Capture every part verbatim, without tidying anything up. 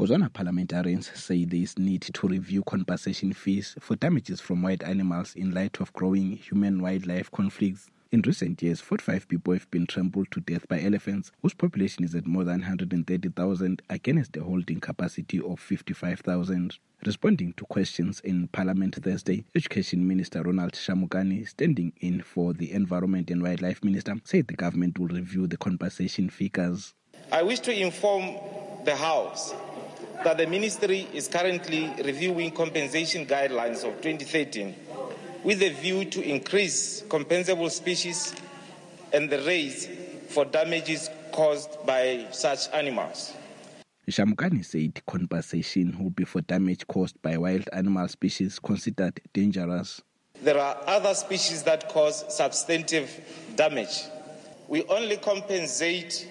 Botswana parliamentarians say there is need to review compensation fees for damages from wild animals in light of growing human-wildlife conflicts. In recent years, forty-five people have been trampled to death by elephants, whose population is at more than one hundred thirty thousand against a holding capacity of fifty-five thousand. Responding to questions in Parliament Thursday, Education Minister Ronald Shamukani, standing in for the Environment and Wildlife Minister, said the government will review the compensation figures. I wish to inform the House that the Ministry is currently reviewing compensation guidelines of twenty thirteen with a view to increase compensable species and the rates for damages caused by such animals. Shamukani said compensation will be for damage caused by wild animal species considered dangerous. There are other species that cause substantive damage. We only compensate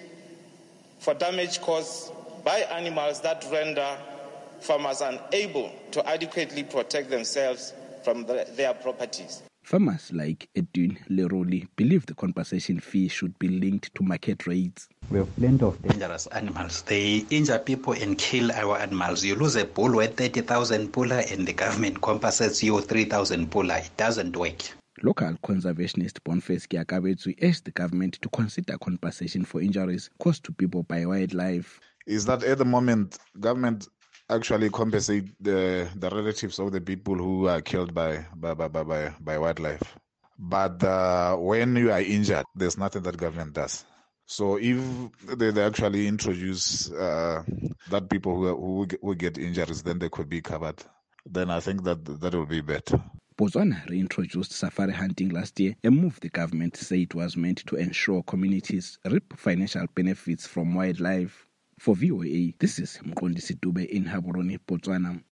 for damage caused by animals that render farmers unable to adequately protect themselves from the, their properties. Farmers like Edwin Leroli believe the compensation fee should be linked to market rates. We have plenty of dangerous animals. They injure people and kill our animals. You lose a bull worth thirty thousand pula and the government compensates you three thousand pula. It doesn't work. Local conservationist Boniface Kiakabetsu urged the government to consider compensation for injuries caused to people by wildlife. Is that at the moment, government actually compensate the, the relatives of the people who are killed by by by by, by wildlife. But uh, when you are injured, there's nothing that government does. So if they, they actually introduce uh, that people who, who who get injuries, then they could be covered. Then I think that that will be better. Botswana reintroduced safari hunting last year, a move the government said it was meant to ensure communities reap financial benefits from wildlife. For V O A, this is Mqondisi Dube in Gaborone, Botswana.